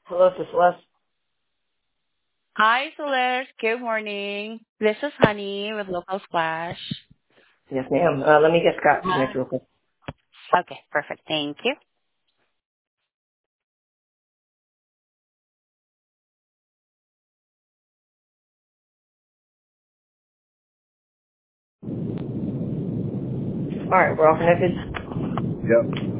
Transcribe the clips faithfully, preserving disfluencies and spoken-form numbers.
Hello, this is Les. Hi, Celeste. Good morning. This is Honey with Local Splash. Yes, ma'am. Uh, let me get Scott to Hi. connect real quick. Okay, perfect. Thank you. All right, we're all connected. Yep.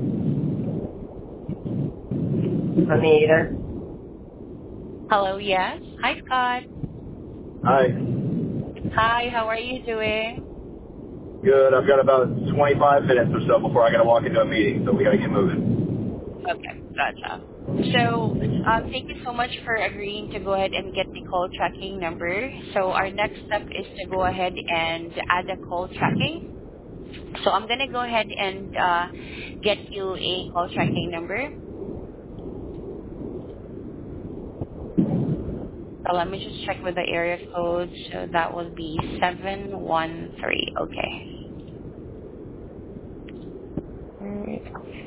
Honey, you there? Hello, yes. Hi, Scott. Hi. Hi, how are you doing? Good. I've got about twenty-five minutes or so before I got to walk into a meeting, so we got to get moving. Okay, gotcha. So, um, thank you so much for agreeing to go ahead and get the call tracking number. So, our next step is to go ahead and add a call tracking. So, I'm going to go ahead and uh, get you a call tracking number. So, let me just check with the area code. So, that would be seven one three. Okay. Alright.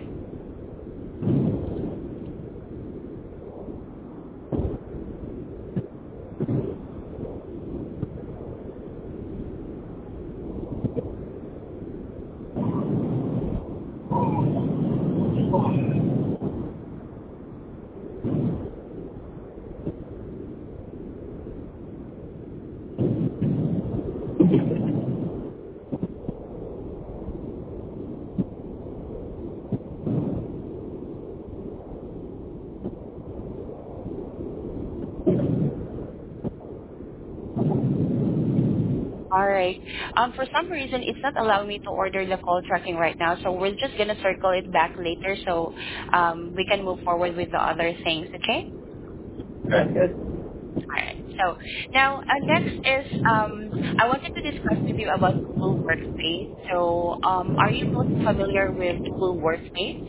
All right. Um, for some reason, it's not allowing me to order the call tracking right now, so we're just gonna circle it back later, so um, we can move forward with the other things. Okay. Sounds Okay. good. All right. So now, uh, next is um, I wanted to discuss with you about Google Workspace. So, um, are you both familiar with Google Workspace?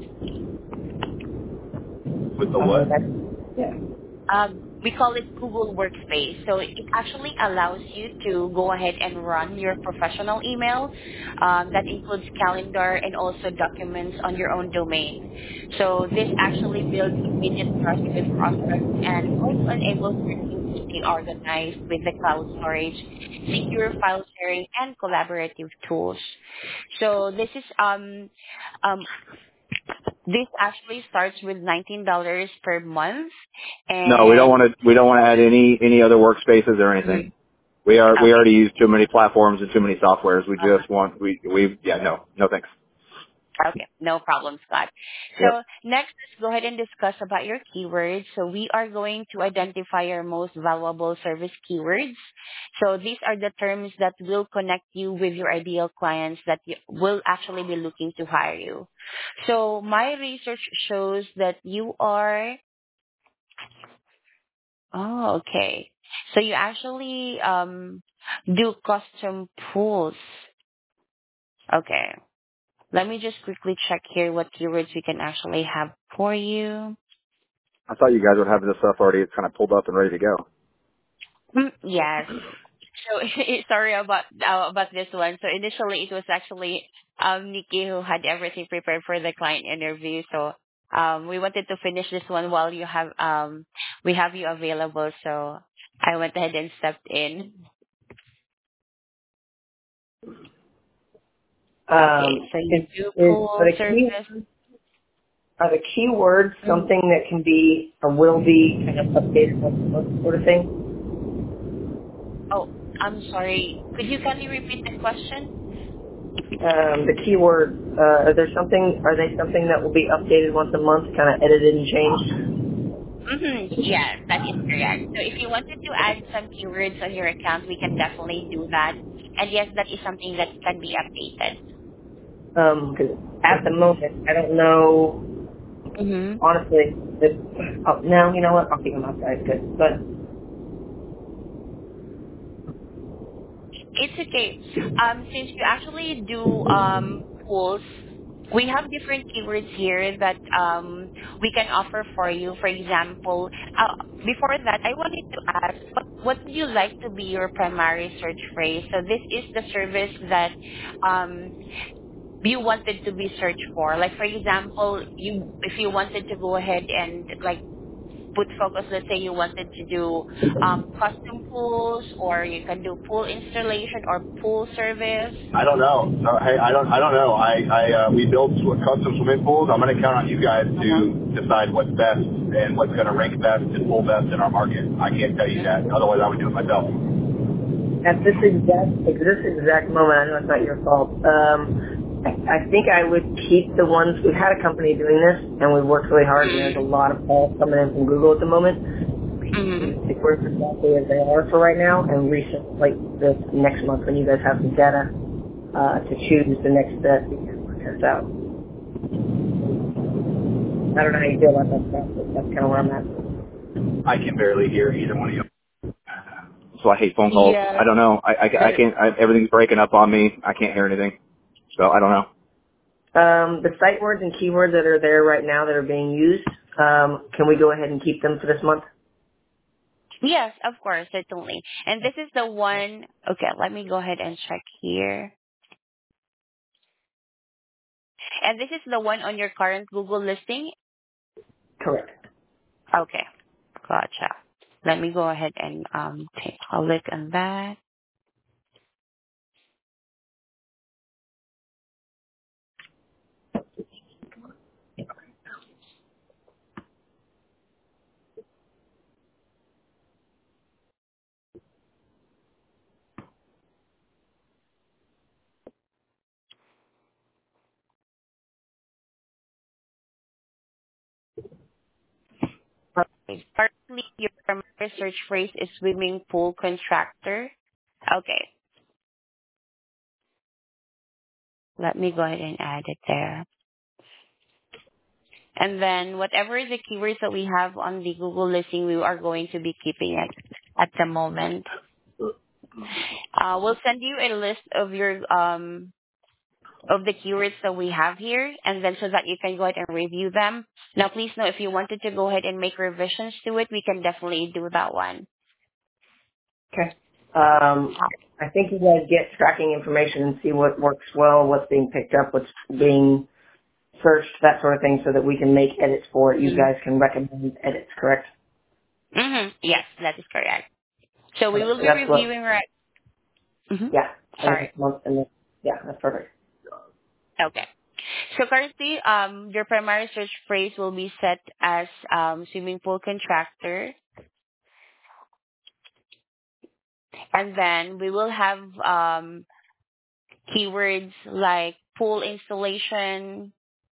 With the Uh, what? that, yeah. Um, we call it Google Workspace. So it actually allows you to go ahead and run your professional email. Um, that includes calendar and also documents on your own domain. So this actually builds immediate trust with prospects and also enables your team to stay organized with the cloud storage, secure file sharing, and collaborative tools. So this is um, um, this actually starts with nineteen dollars per month, No, we don't and want to. We don't want to add any any other workspaces or anything. Mhm. We are we Okay. already use too many platforms and too many softwares. We Uh-huh. just want we we yeah no no thanks. Okay, no problem, Scott. Yep. So next, let's go ahead and discuss about your keywords. So we are going to identify your most valuable service keywords. So these are the terms that will connect you with your ideal clients that you will actually be looking to hire you. So my research shows that you are, oh, okay. So you actually um, do custom pools. Okay. Let me just quickly check here what keywords we can actually have for you. I thought you guys would have this stuff already. It's kind of pulled up and ready to go. Mm, yes. So sorry about uh, about this one. So initially it was actually um Nikki who had everything prepared for the client interview. So um we wanted to finish this one while you have um we have you available. So I went ahead and stepped in. Okay. Um, So you is, do is are pool the key service. are the keywords Mm. something that can be or will be kind of updated once a month sort of thing? Oh, I'm sorry. Could you kindly repeat the question? Um, the keywords uh, are there something are they something that will be updated once a month, kind of edited and changed? Mm-hmm. Yes, that is correct. So if you wanted to add some keywords on your account, we can definitely do that. And yes, that is something that can be updated. Um, 'cause at the moment I don't know Mm-hmm. honestly. If, oh, no, you know what? I'll keep them outside. Good, but It's okay. Um, since you actually do um polls, we have different keywords here that um we can offer for you. For example, uh, before that, I wanted to ask what what would you like to be your primary search phrase? So this is the service that um you wanted to be searched for. Like for example, you if you wanted to go ahead and like put focus. Let's say you wanted to do um, custom pools, or you can do pool installation or pool service. I don't know. No, hey, I don't. I don't know. I, I, uh, we build sw- custom swimming pools. I'm going to count on you guys to decide what's best and what's going to rank best and pool best in our market. I can't tell you that. Otherwise, I would do it myself. At this exact, at this exact moment, I know it's not your fault. Um, I think I would keep the ones, we've had a company doing this, and we've worked really hard, and there's a lot of calls coming in from Google at the moment. Mm-hmm. Stick with exactly as they are for right now, and recent, like this next month when you guys have some data uh, to choose the next step, you can test out. I don't know how you feel about that stuff, but that's kind of where I'm at. I can barely hear either one of you. So I hate phone calls. Yeah. I don't know. I, I, I can't, I, everything's breaking up on me. I can't hear anything. So I don't know. Um, the site words and keywords that are there right now that are being used, um, can we go ahead and keep them for this month? Yes, of course, certainly. And this is the one. Okay, let me go ahead and check here. And this is the one on your current Google listing. Correct. Okay, gotcha. Let me go ahead and um take a look on that. Okay. Partly your primary search phrase is swimming pool contractor. Okay, let me go ahead and add it there. And then whatever the keywords that we have on the Google listing, we are going to be keeping it at the moment. Uh, we'll send you a list of your um of the keywords that we have here, and then so that you can go ahead and review them. Now, please know if you wanted to go ahead and make revisions to it, we can definitely do that one. Okay. Um, I think you guys get tracking information and see what works well, what's being picked up, what's being searched, that sort of thing, so that we can make edits for it. You guys can recommend edits, correct? Mm-hmm. Yes, that is correct. So we Okay. will be That's what, reviewing right. Mm-hmm. yeah, for Sorry. this month, and then, yeah, that's perfect. Okay. So currently, um, your primary search phrase will be set as um, swimming pool contractor, and then we will have um, keywords like pool installation,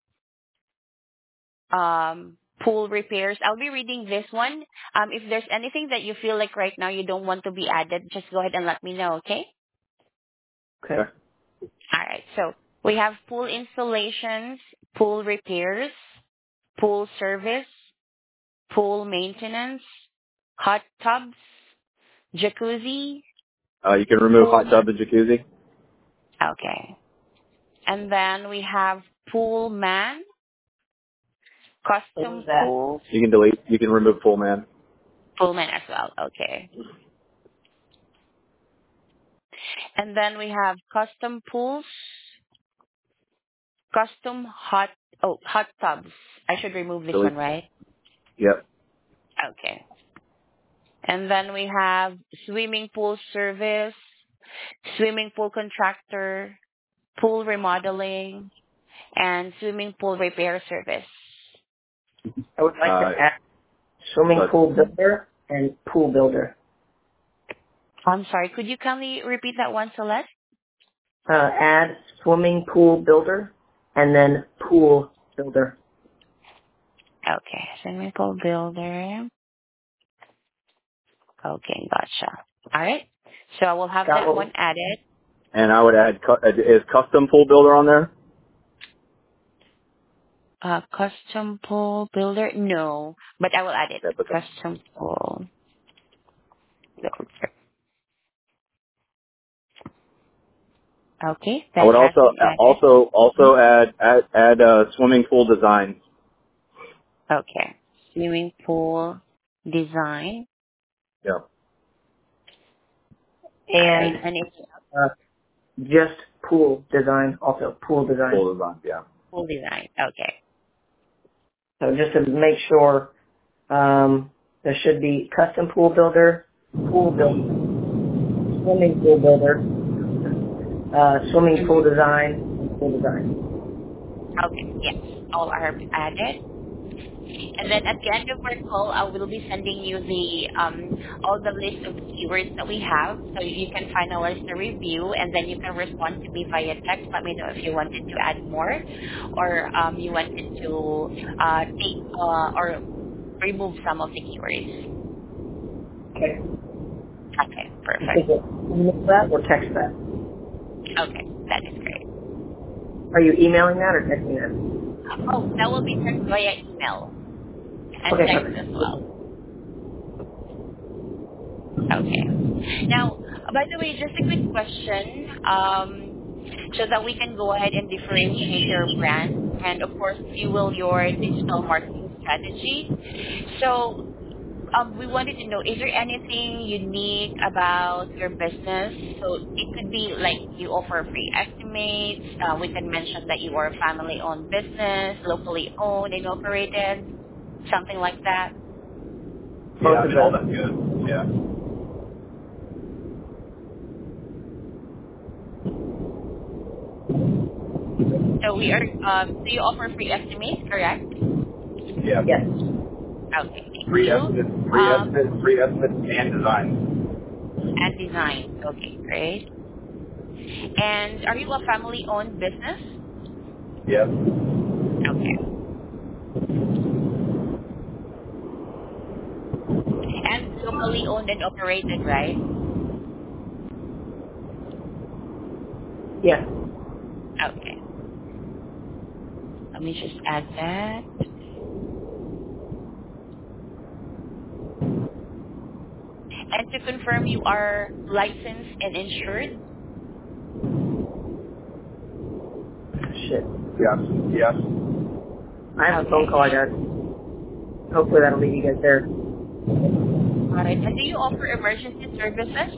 um, pool repairs. I'll be reading this one. Um, if there's anything that you feel like right now you don't want to be added, just go ahead and let me know, okay? Okay. Okay. All right. So we have pool installations, pool repairs, pool service, pool maintenance, hot tubs, jacuzzi, Uh, you can remove pool. hot tub and jacuzzi. Okay. And then we have pool man, What was custom that? pool, You can delete, you can remove pool man. pool man as well. Okay. And then we have custom pools, custom hot, oh, hot tubs. I should remove this Delete. one, right? Yep. Okay. And then we have swimming pool service, swimming pool contractor, pool remodeling, and swimming pool repair service. I would like to Uh, add swimming but pool builder and pool builder. I'm sorry, could you kindly repeat that one, Celeste? Uh, add swimming pool builder and then pool builder. Okay, swimming pool builder. Okay, gotcha. All right. So I will have Scott, that what one added. and I would add, cu- uh, is custom pool builder on there? Uh, custom pool builder? No, but I will add it. Yeah, but the- Custom pool builder. Okay, I that would has also, been uh, added. also, Mhm. also add, add, add, uh, swimming pool design. Okay, swimming pool design. Yeah. All right, and and it's uh, just pool design, also pool design. Pool design, yeah. pool design. Okay. So just to make sure Um, there should be custom pool builder, pool builder, swimming pool builder, uh, swimming pool design, and pool design. Okay, yes, all are added. And then at the end of our call, I will be sending you the um, all the list of keywords that we have, so you can finalize the review, and then you can respond to me via text. Let me know if you wanted to add more, or um, you wanted to uh, take uh, or remove some of the keywords. Okay. Okay, You perfect. think it email that or text that? Okay, that is great. Are you emailing that or texting that? Oh, that will be sent via email and Okay, text perfect. as well. Okay. Now, by the way, just a quick question, um, so that we can go ahead and differentiate your brand and, of course, fuel your digital marketing strategy. So, um, we wanted to know, is there anything unique about your business? So it could be like you offer free estimates. Uh, we can mention that you are a family-owned business, locally owned and operated, something like that. Yeah, Both I of mean, all those. that's good. Yeah. So we are, um, so you offer free estimates, correct? Yeah. Yes. Okay, thank Free you. estimates, free Um, estimates, free estimates, and design. and design. Okay, great. And are you a family-owned business? Yes. Okay. And locally owned and operated, right? Yes. Okay. Let me just add that. And to confirm, you are licensed and insured? Shit. Yes. Yes. I have a phone Okay. call I got. Hopefully that'll lead you guys there. All right. And do you offer emergency services?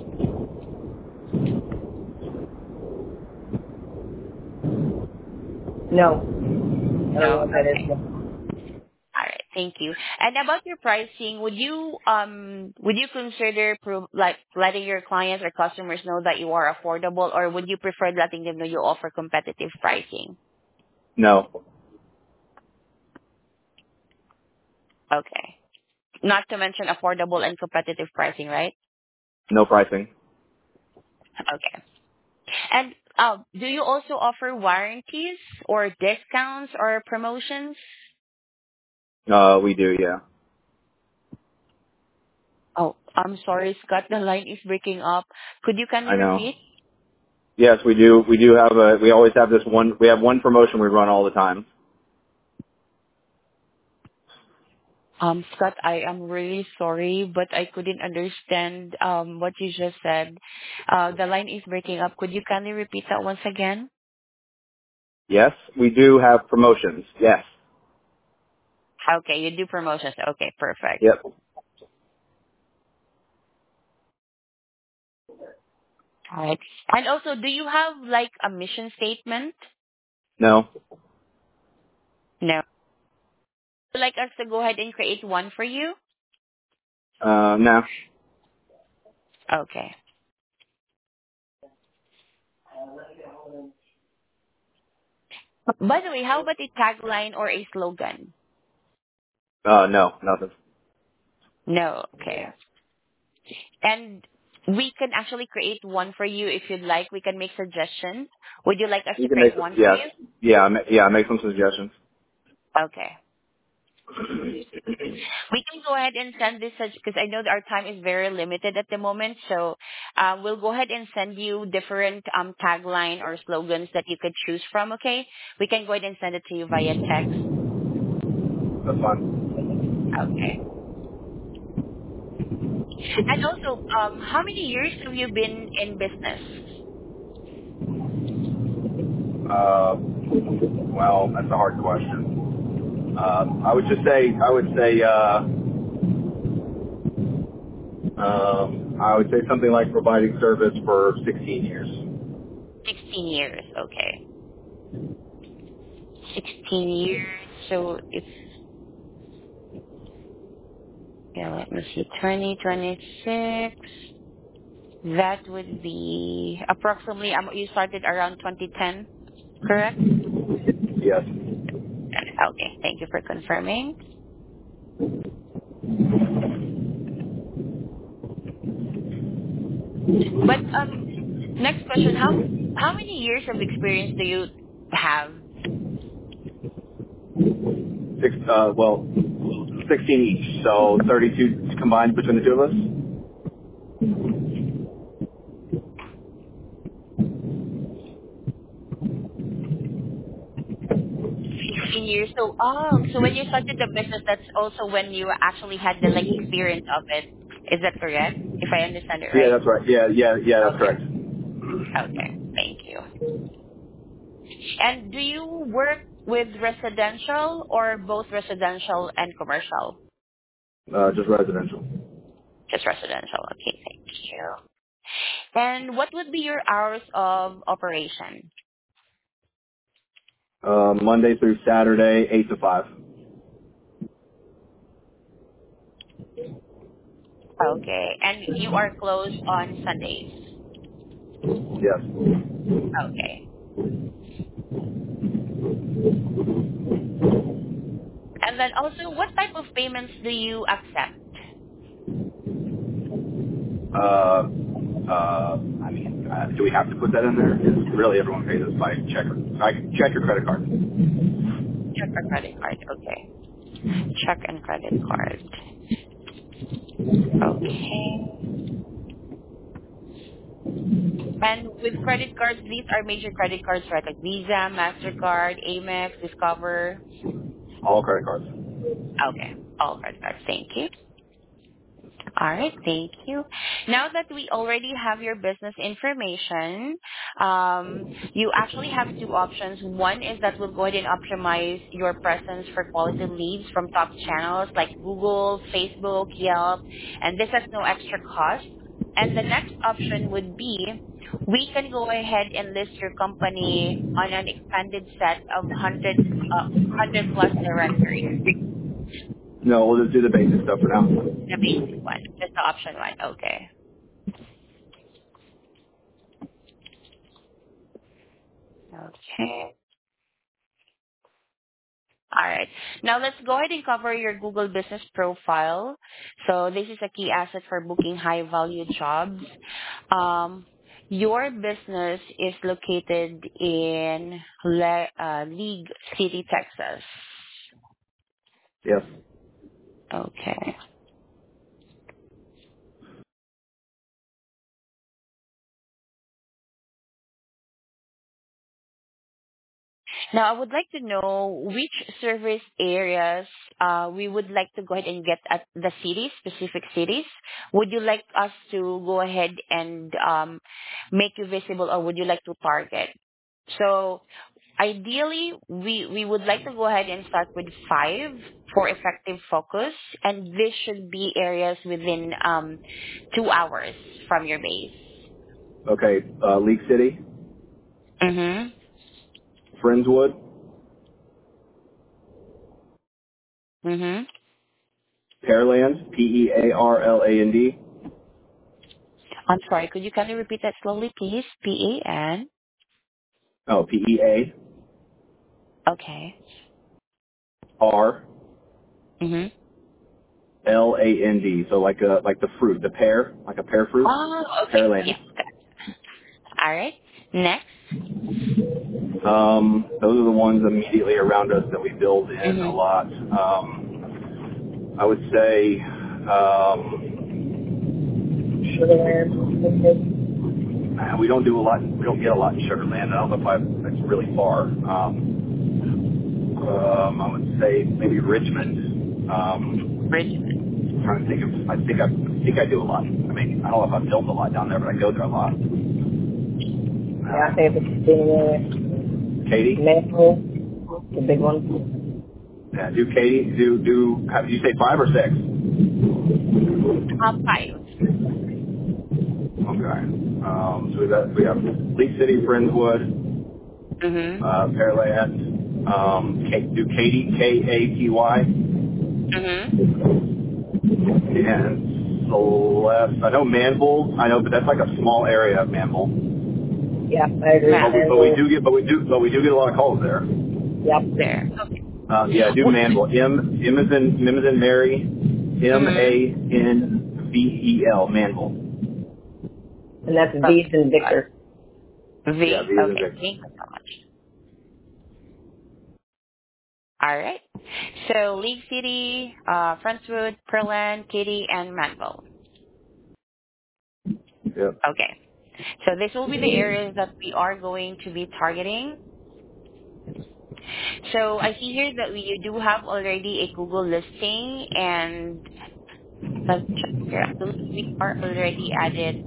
No. I don't know No. what that is. Okay. All right. Thank you. And about your pricing, would you um would you consider pro- like letting your clients or customers know that you are affordable, or would you prefer letting them know you offer competitive pricing? No, Okay. Not to mention affordable and competitive pricing, right? no pricing. Okay. And uh, do you also offer warranties or discounts or promotions? Uh, we do, yeah. Oh, I'm sorry, Scott. The line is breaking up. Could you kindly I know. repeat? Yes, we do. We do have a. We always have this one. We have one promotion we run all the time. Um, Scott, I am really sorry, but I couldn't understand um what you just said. Uh, the line is breaking up. Could you kindly repeat that once again? Yes, we do have promotions. Yes. Okay, you do promotions. Okay, perfect. Yep. All right. And also, do you have like a mission statement? No. No. Would you like us to go ahead and create one for you? Uh, no. Okay. By the way, how about a tagline or a slogan? Uh, no. Nothing. No. Okay. And we can actually create one for you if you'd like. We can make suggestions. Would you like us You to can make. create one for Yes. you? Yeah. I ma- Yeah. I make some suggestions. Okay. We can go ahead and send this because I know that our time is very limited at the moment. So uh, we'll go ahead and send you different um, tagline or slogans that you could choose from. Okay. We can go ahead and send it to you via text. That's fine. Okay. And also, um, how many years have you been in business? Uh, well, that's a hard question. Uh, I would just say, I would say, uh, um, I would say something like providing service for sixteen years. sixteen years. Okay. sixteen years. So it's Okay, let me see. twenty twenty-six. That would be approximately, um, you started around twenty ten, correct? Yes. Okay, thank you for confirming. But um, next question, how how many years of experience do you have? Six, uh, well, sixteen each, so thirty-two combined between the two of us. fifteen years. So, oh, so when you started the business, that's also when you actually had the like experience of it. Is that correct? If I understand it Yeah, right? that's right. Yeah, yeah, yeah, that's Okay. correct. Okay. Thank you. And do you work with residential or both residential and commercial? Uh, just residential. Just residential. Okay. Thank you. And what would be your hours of operation? Uh, Monday through Saturday, eight to five. Okay. And you are closed on Sundays. Yes. Okay. And then also, what type of payments do you accept? Uh, uh, I mean, uh, do we have to put that in there? 'Cause really, everyone pays us by check or I can check your credit card. Check or credit card. Okay. Check and credit card. Okay. And with credit cards, these are major credit cards, right? Like Visa, MasterCard, Amex, Discover. All credit cards. Okay. All credit cards. Thank you. All right. Thank you. Now that we already have your business information, um, you actually have two options. One is that we'll go ahead and optimize your presence for quality leads from top channels like Google, Facebook, Yelp, and this has no extra cost. And the next option would be we can go ahead and list your company on an expanded set of one hundred, uh, one hundred plus directories. No, we'll just do the basic stuff for now. The basic one. Just the option one. Okay. Okay. All right. Now let's go ahead and cover your Google Business Profile. So this is a key asset for booking high value jobs. Um, your business is located in Le- uh, League City, Texas. Yes. Okay. Now, I would like to know which service areas uh, we would like to go ahead and get at the cities, specific cities. Would you like us to go ahead and um, make you visible, or would you like to target? So, ideally, we, we would like to go ahead and start with five for effective focus, and this should be areas within um, two hours from your base. Okay. Uh, League City, Mm-hmm. Friendswood, Mm-hmm. Pearland, P E A R L A N D. I'm sorry, could you kindly repeat that slowly, please? P A N. Oh, P E A Okay. R Mhm. L A N D. So like a like the fruit, the pear, like a pear fruit. Oh, okay. Pearland. Yes. All right. Next. Um, those are the ones immediately around us that we build in a Mhm. lot. Um, I would say um, uh, we don't do a lot. We don't get a lot in Sugarland. I don't know if I, that's really far. Um, um, I would say maybe Richmond. Um, Bridge. I'm trying to think of. I think I, I think I do a lot. I mean, I don't know if I've built a lot down there, but I go there a lot. Yeah, I think it's the Katie. Maple, the big one. Yeah, do Katie. Do do. How did you say five or six? Uh, five. Okay. Um, so we got we have League City, Friendswood, Mhm. uh, Pearland. Um, K, do Katy K A T Y. Mhm. And Celeste, I know Manville. I know, but that's like a small area of Manville. Yeah, I agree. But Ma'am. we, but we And do get, but we do, but we do get a lot of calls there. yep. There. Okay. Uh, yeah, do What? Manville. M, M is in, M is in Mary. M Mm-hmm. A N V E L, Manville. And that's V's Okay. and Victor. Yeah, V. V is in Okay. Victor. Thank you so much. All right. So League City, uh, Friendswood, Pearland, Katy, and Manville. Yep. Okay. So this will be the areas that we are going to be targeting. So I see here that we, you do have already a Google listing, and let's check here. I believe we are already added.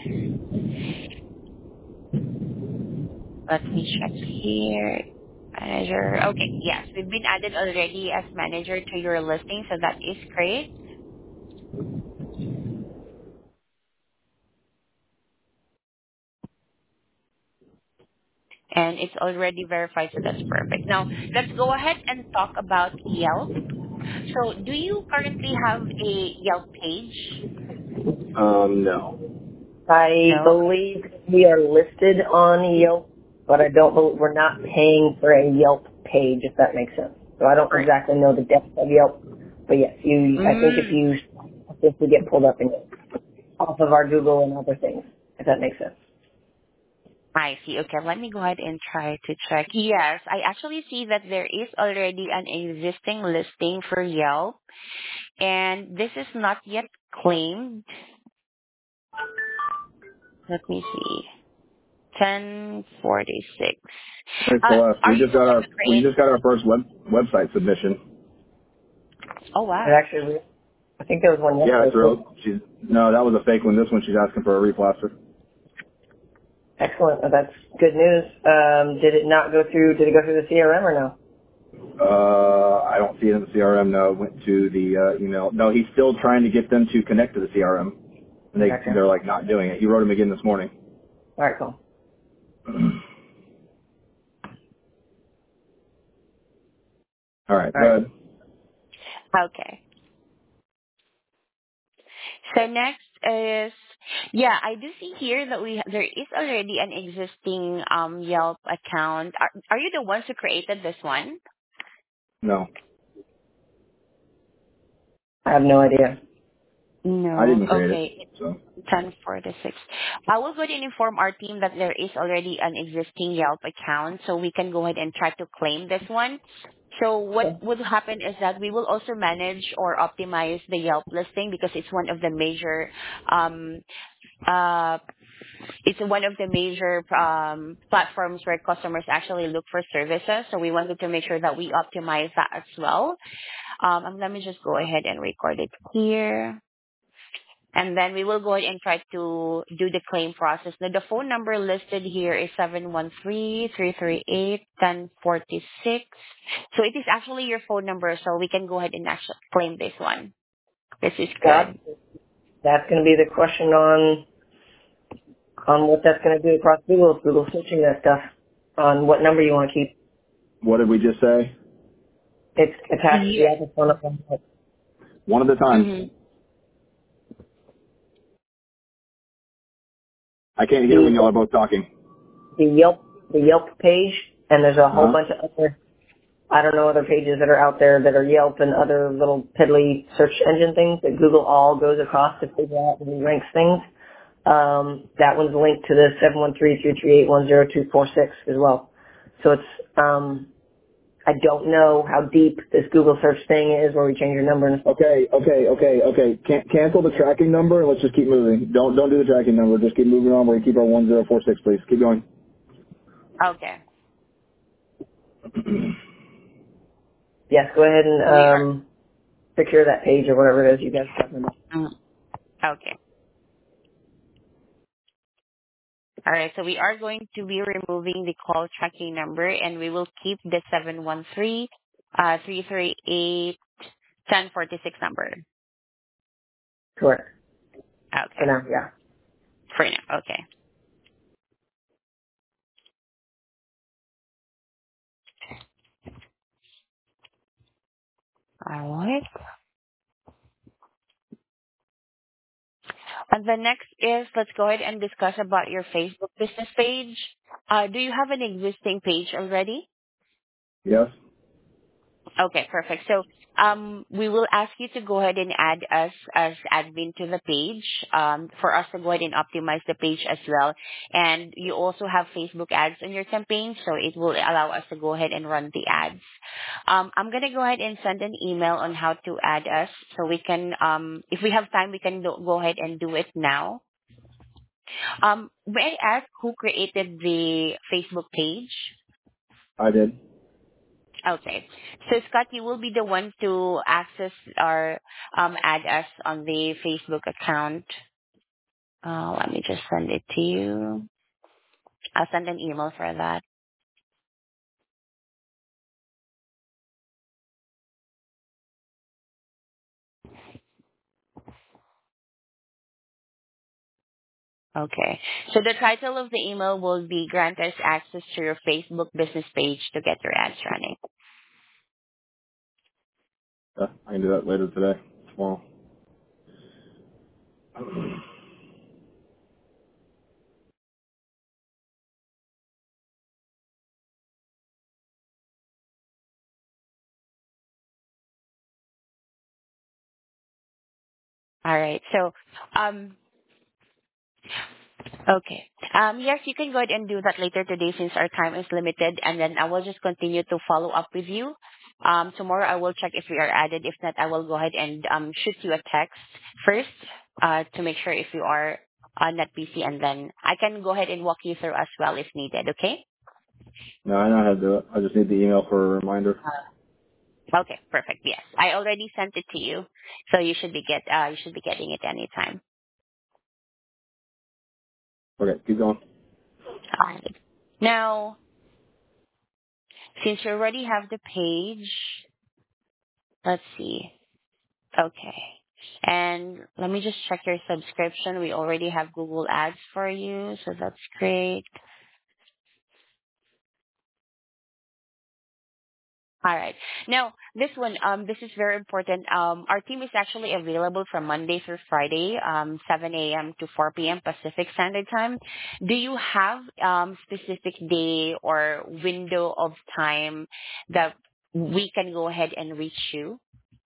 Let me check here. Manager. Okay. Yes, we've been added already as manager to your listing, so that is great. And it's already verified, so that's perfect. Now, let's go ahead and talk about Yelp. So do you currently have a Yelp page? Um, no. I No. believe we are listed on Yelp, but I don't believe we're not paying for a Yelp page, if that makes sense. So I don't Right. exactly know the depth of Yelp, but yes, you. I think if Mm, you if we get pulled up and off of our Google and other things, if that makes sense. I see. Okay, let me go ahead and try to check. Yes, I actually see that there is already an existing listing for Yelp, and this is not yet claimed. Let me see. ten forty-six. Hey Uh, Celeste, are we you just the got one our to we create? just got our first web website submission. Oh, And wow. actually, I think there was one Yeah, yesterday it's real. too. She's no, that was a fake one. This one she's asking for a replaster. Excellent. Well, that's good news. Um, did it not go through? Did it go through the C R M or no? Uh, I don't see it in the C R M. No, it went to the uh, email. No, he's still trying to get them to connect to the C R M, and they Gotcha. they're like not doing it. He wrote him again this morning. All right, cool. All right, All go right. ahead. Okay. So next is, yeah, I do see here that we there is already an existing um Yelp account. Are, are you the ones who created this one? No, I have no idea. I No. didn't create it. Okay. So ten forty-six. I will go ahead and inform our team that there is already an existing Yelp account, so we can go ahead and try to claim this one. So what Okay. would happen is that we will also manage or optimize the Yelp listing because it's one of the major um, uh, it's one of the major um, platforms where customers actually look for services. So we wanted to make sure that we optimize that as well. Um, and let me just go ahead and record it here. And then we will go ahead and try to do the claim process. Now, the phone number listed here is seven one three, three three eight, one zero four six. So it is actually your phone number, so we can go ahead and actually claim this one. This is That good. that's going to be the question on on what that's going to do across Google. Google switching that stuff on what number you want to keep. what did we just say? It's attached to the Yes. office phone number. One at a time. Mm-hmm. I can't hear The when y'all are both talking. the Yelp the Yelp page, and there's a whole Huh? bunch of other I don't know other pages that are out there that are Yelp and other little piddly search engine things that Google all goes across to figure out and ranks things. Um, that one's linked to the seven one three, three three eight, one zero two four six as well. So it's um, I don't know how deep this Google search thing is where we change your number and stuff. Okay, okay, okay, okay. Can- cancel the tracking number and let's just keep moving. Don't don't do the tracking number. Just keep moving on. We're gonna keep our one zero four six, please. Keep going. Okay. Yes, go ahead and So we are. um, secure that page or whatever it is you guys are talking about. Mm, okay. All right. So we are going to be removing the call tracking number, and we will keep the seven one three, uh, three three eight, one zero four six number. Correct. For Okay. now, yeah. For now. Okay. All right. And the next is, let's go ahead and discuss about your Facebook business page. Uh, do you have an existing page already? Yes. Okay, perfect. So um, we will ask you to go ahead and add us as admin to the page um, for us to go ahead and optimize the page as well. And you also have Facebook ads on your campaign, so it will allow us to go ahead and run the ads. Um, I'm going to go ahead and send an email on how to add us so we can, um, if we have time, we can do, go ahead and do it now. Um, may I ask who created the Facebook page? I did. Okay. So Scott, you will be the one to access or um, add us on the Facebook account. Uh, let me just send it to you. I'll send an email for that. Okay. So the title of the email will be grant us access to your Facebook business page to get your ads running. Yeah, I can do that later today, tomorrow. All right. So, um, okay. Um, yes, you can go ahead and do that later today since our time is limited, and then I will just continue to follow up with you. Um, tomorrow I will check if we are added. If not, I will go ahead and um, shoot you a text first uh, to make sure if you are on that P C, and then I can go ahead and walk you through as well if needed. Okay? No, I know how to do it. I just need the email for a reminder. Okay, perfect. Yes, I already sent it to you, so you should be get uh, you should be getting it anytime. Okay, keep going. All right. Now, since you already have the page, let's see. Okay. And let me just check your subscription. We already have Google Ads for you, so that's great. All right. Now, this one, um, this is very important. Um, our team is actually available from Monday through Friday, um, seven a.m. to four p.m. Pacific Standard Time. Do you have um specific day or window of time that we can go ahead and reach you?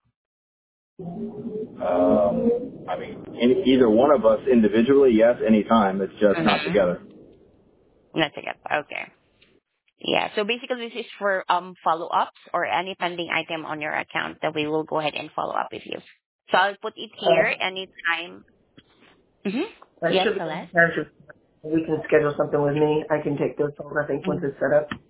Um, I mean, any, either one of us individually, yes, anytime. It's just not Mm-hmm. together. Not together. Okay. Yeah. So basically, this is for um follow-ups or any pending item on your account that we will go ahead and follow up with you. So I'll put it Uh, here anytime. Mm-hmm. I Yes, should be Celeste? if we can schedule something with me. I can take those calls, I think, once Mm. it's set up.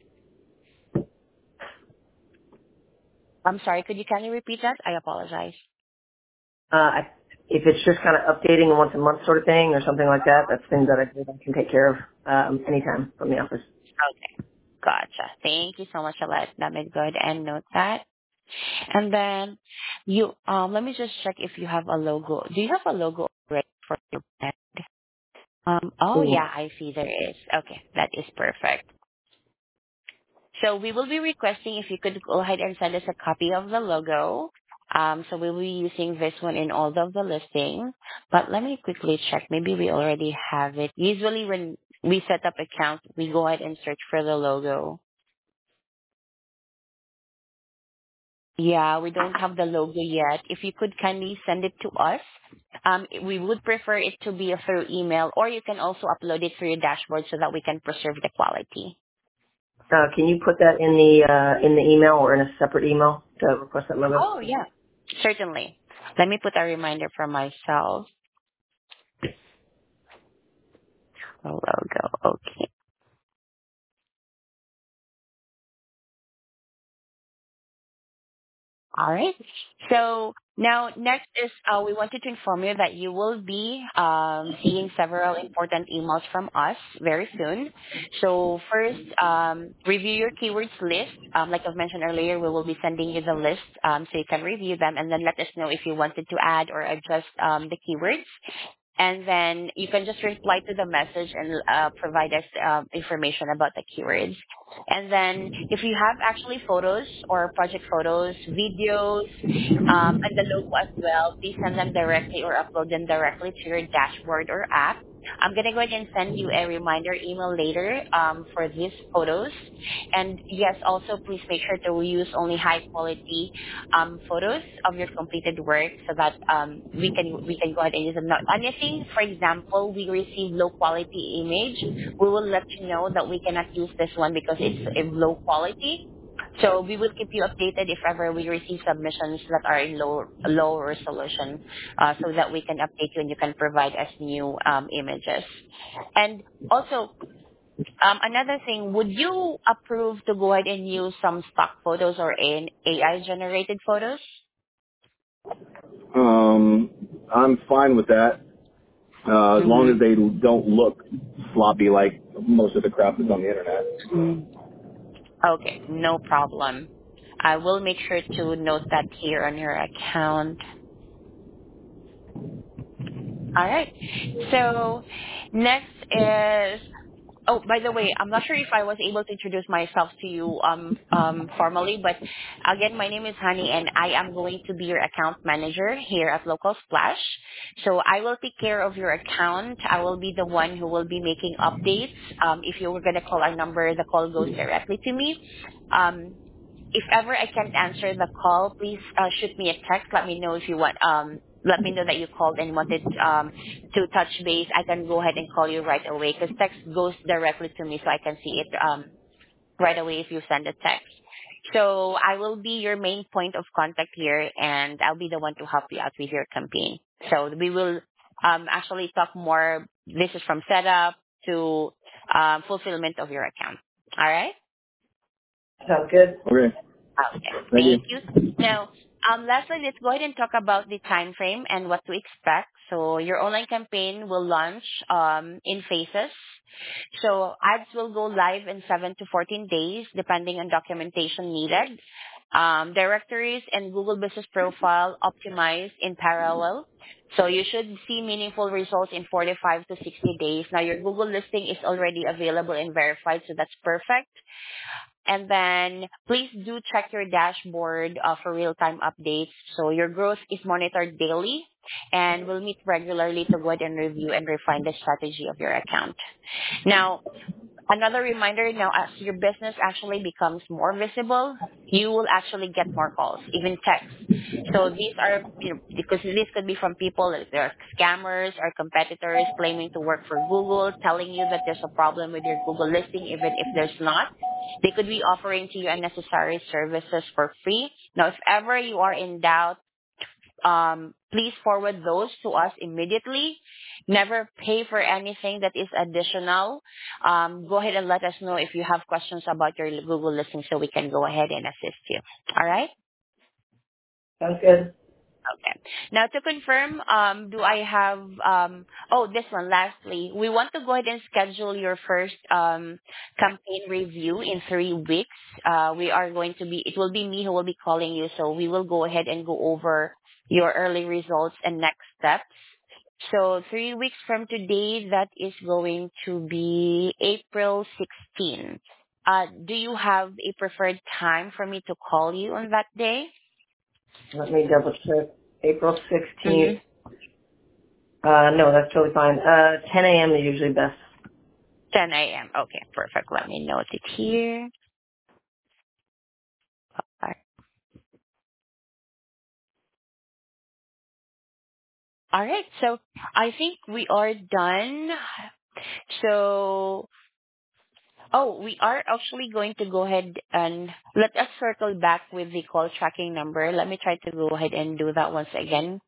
I'm sorry, could you kindly repeat that? I apologize. Uh, I, if it's just kind of updating once a month sort of thing or something like that, that's things that I think I can take care of um, anytime from the office. Okay. Gotcha. Thank you so much, Celeste. Let me go ahead and note that. And then you um let me just check if you have a logo. Do you have a logo already for your brand? Um oh Ooh. yeah, I see there is. Okay, that is perfect. So we will be requesting if you could go ahead and send us a copy of the logo. Um, so we will be using this one in all of the listings. But let me quickly check. Maybe we already have it. Usually when we set up accounts, we go ahead and search for the logo. Yeah, we don't have the logo yet. If you could kindly send it to us, um, we would prefer it to be through email, or you can also upload it through your dashboard so that we can preserve the quality. Uh, can you put that in the uh, in the email or in a separate email to request that logo? Oh, yeah. Certainly. Let me put a reminder for myself. The logo. Okay. All right. So now next is uh, we wanted to inform you that you will be um, seeing several important emails from us very soon. So first, um, review your keywords list. Um, like I've mentioned earlier, we will be sending you the list um, so you can review them and then let us know if you wanted to add or adjust um, the keywords. and then you can just reply to the message and uh, provide us uh, information about the keywords. And then if you have actually photos or project photos, videos, um, and the logo as well, please send them directly or upload them directly to your dashboard or app. I'm going to go ahead and send you a reminder email later um, for these photos. And yes, also please make sure to use only high quality um, photos of your completed work so that um, we can we can go ahead and use them. Now, anything, for example, we receive low quality image, we will let you know that we cannot use this one because it's in low quality. So we will keep you updated if ever we receive submissions that are in low low resolution, uh, so that we can update you and you can provide us new um, images. And also, um, another thing, would you approve to go ahead and use some stock photos or an A I generated photos? Um, I'm fine with that, uh, as long as Mm-hmm. they don't look sloppy like most of the crap that's on the internet. Mm. Okay, no problem. I will make sure to note that here on your account. All right. So next is, oh, by the way, I'm not sure if I was able to introduce myself to you um, um, formally, but again, my name is Honey, and I am going to be your account manager here at Local Splash. So I will take care of your account. I will be the one who will be making updates. Um, if you were going to call our number, the call goes directly to me. Um, if ever I can't answer the call, please uh, shoot me a text. Let me know if you want. Um, let me know that you called and wanted um, to touch base. I can go ahead and call you right away because text goes directly to me, so I can see it um, right away if you send a text. So I will be your main point of contact here, and I'll be the one to help you out with your campaign. So we will um, actually talk more. This is from setup to um, fulfillment of your account. All right. Sounds good. Okay. Okay. Thank you. Thank you. Now, um, lastly, let's go ahead and talk about the time frame and what to expect. So your online campaign will launch um, in phases. So ads will go live in seven to fourteen days, depending on documentation needed. Um, directories and Google Business Profile optimized in parallel. So you should see meaningful results in forty-five to sixty days. Now your Google listing is already available and verified, so that's perfect. And then please do check your dashboard uh, for real-time updates. So your growth is monitored daily, and we'll meet regularly to go ahead and review and refine the strategy of your account. Now, another reminder, now as your business actually becomes more visible, you will actually get more calls, even texts. So these are, you know, because this could be from people, like they're scammers or competitors claiming to work for Google, telling you that there's a problem with your Google listing, even if there's not. They could be offering to you unnecessary services for free. Now, if ever you are in doubt, um, please forward those to us immediately. Never pay for anything that is additional. Um, go ahead and let us know if you have questions about your Google listing so we can go ahead and assist you. All right? Sounds good. Okay. Now to confirm, um, do I have, um, oh, this one, lastly, we want to go ahead and schedule your first um, campaign review in three weeks. Uh, we are going to be, it will be me who will be calling you, so we will go ahead and go over your early results and next steps. So three weeks from today, that is going to be April sixteenth. Uh, do you have a preferred time for me to call you on that day? Let me double check. April Mm-hmm. sixteenth. Uh, no, that's totally fine. Uh, ten a.m. is usually best. ten a.m. Okay, perfect. Let me note it here. Alright. All right, so I think we are done. So, oh, we are actually going to go ahead and let us circle back with the call tracking number. Let me try to go ahead and do that once again.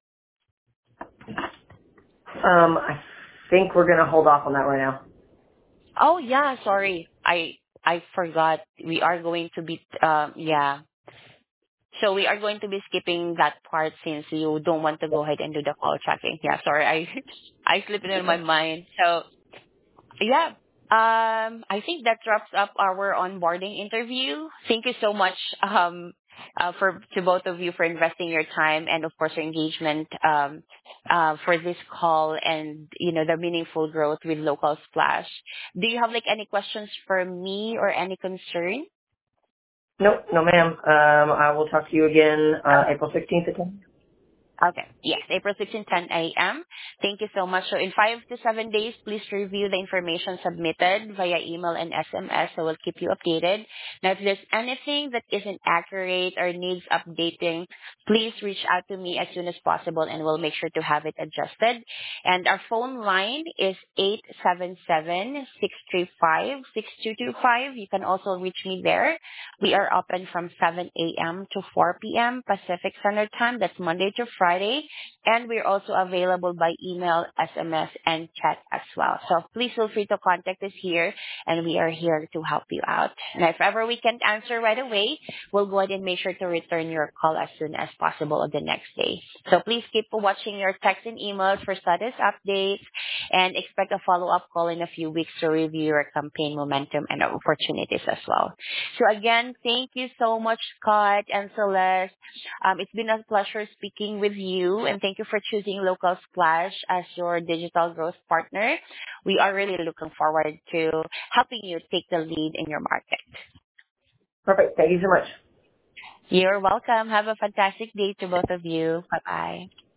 Um, I think we're gonna hold off on that right now. Oh yeah, sorry. I I forgot. We are going to be um yeah. So we are going to be skipping that part since you don't want to go ahead and do the call tracking. Yeah, sorry. I I slipped it in my mind. So yeah. Um I think that wraps up our onboarding interview. Thank you so much, um uh, for to both of you for investing your time and of course your engagement um, uh, for this call and you know the meaningful growth with Local Splash. Do you have like any questions for me or any concern? Nope, no ma'am. Um, I will talk to you again uh, April sixteenth at ten. Okay. Yes, April sixteenth, ten a.m. Thank you so much. So in five to seven days, please review the information submitted via email and S M S, so we'll keep you updated. Now, if there's anything that isn't accurate or needs updating, please reach out to me as soon as possible, and we'll make sure to have it adjusted. And our phone line is eight seven seven, six three five, six two two five. You can also reach me there. We are open from seven a.m. to four p.m. Pacific Standard Time. That's Monday to Friday. And we're also available by email, S M S, and chat as well. So please feel free to contact us here, and we are here to help you out. Now, if ever we can't answer right away, we'll go ahead and make sure to return your call as soon as possible on the next day. So please keep watching your texts and emails for status updates, and expect a follow-up call in a few weeks to review your campaign momentum and opportunities as well. So again, thank you so much, Scott and Celeste. Um, it's been a pleasure speaking with you, and thank you for choosing Local Splash as your digital growth partner. We are really looking forward to helping you take the lead in your market. Perfect. Thank you so much. You're welcome. Have a fantastic day to both of you. Bye-bye.